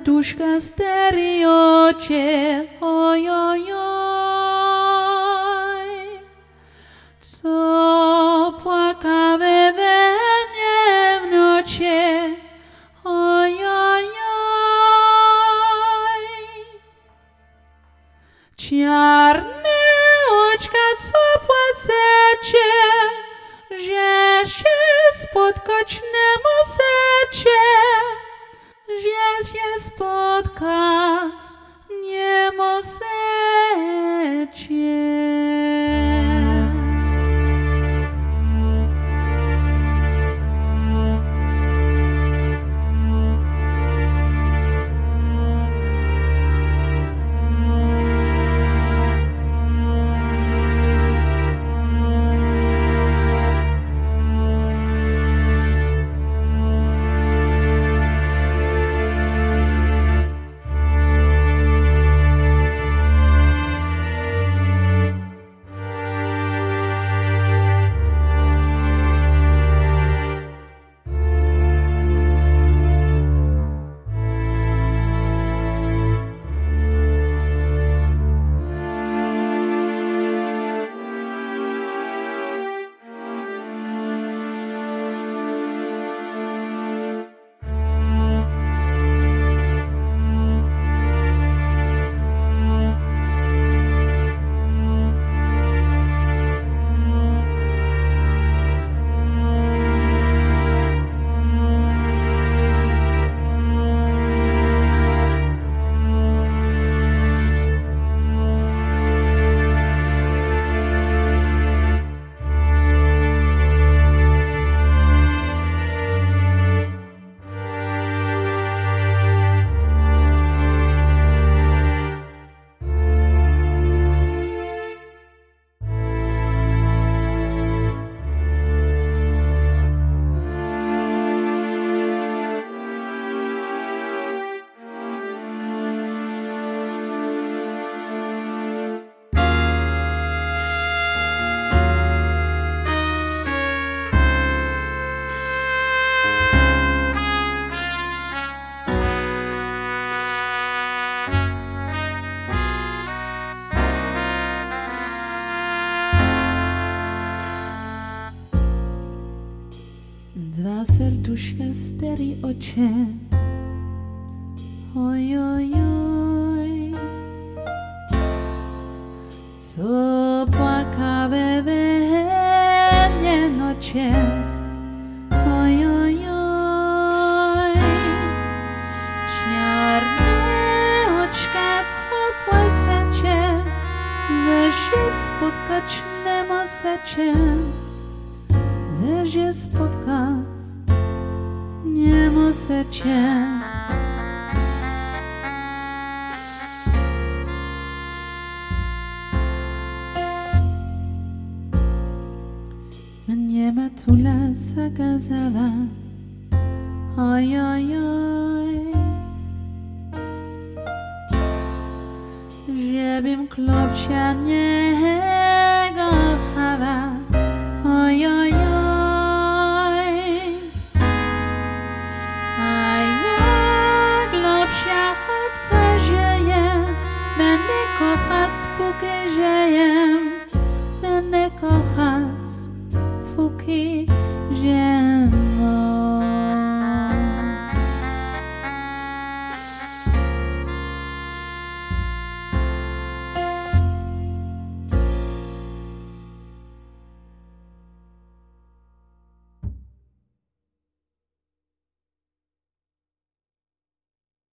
serduszka steriocie, oj, oj, oj, co płakawe we mnie w nocie, oj, oj, oj. Czarne oczka, co płacecie, że się spotkać nie możecie, że się spotkać nie możecie. Dwa serduszka steriocie, oj, oj, oj, co płakawe we mnie nocie, oj, oj, oj, czarne oczka, co płacecie, że się spotkać nie możecie, że się spotkać nie możecie. Mnie matula zakazała, oj, oj, oj, żebym klopcia nie